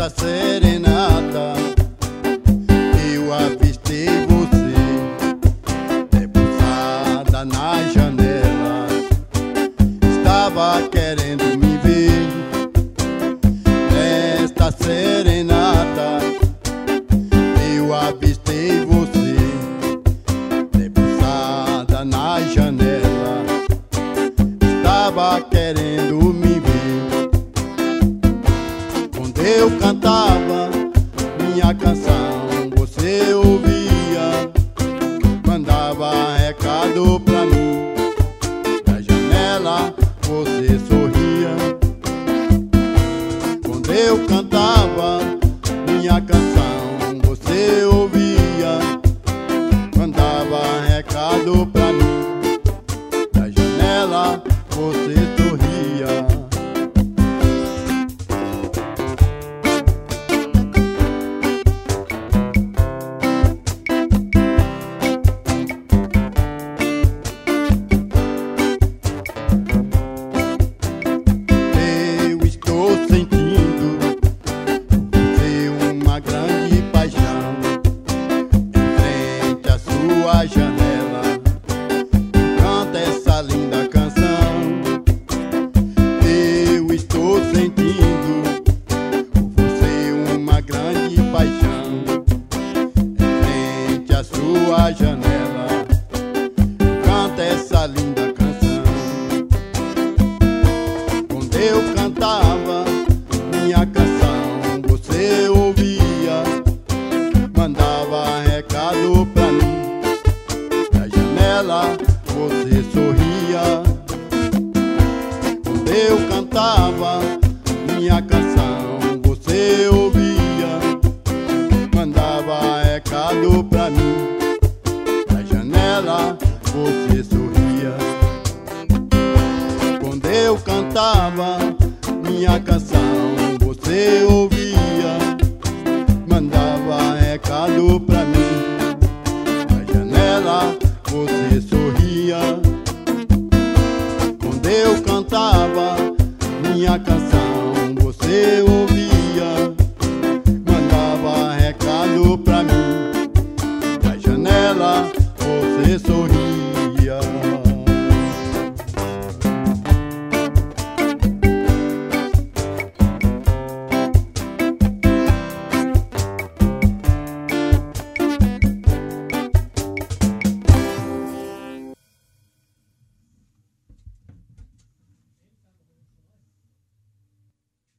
Nesta serenata eu avistei você, debruçada na janela. Estava querendo me ver. Nesta serenata eu avistei você, debruçada na janela. Estava querendo me ver. Quando eu cantava minha canção, você ouvia, mandava recado pra mim. Da janela você sorria. Quando eu cantava minha canção, você ouvia, mandava recado pra mim. Da janela você sorria. Eu estou sentindo você uma grande paixão em frente à sua janela. Canta essa linda canção. Eu estou sentindo por você uma grande paixão em frente à sua janela. Canta essa linda canção. Quando eu cantava minha canção, você ouvia, mandava recado pra mim. Da janela você sorria. Quando eu cantava minha canção, você ouvia, mandava recado pra mim. Da janela você sorria. Quando eu cantava minha canção, você ouvia, mandava recado pra mim. Da janela você sorria. Quando eu cantava minha canção, você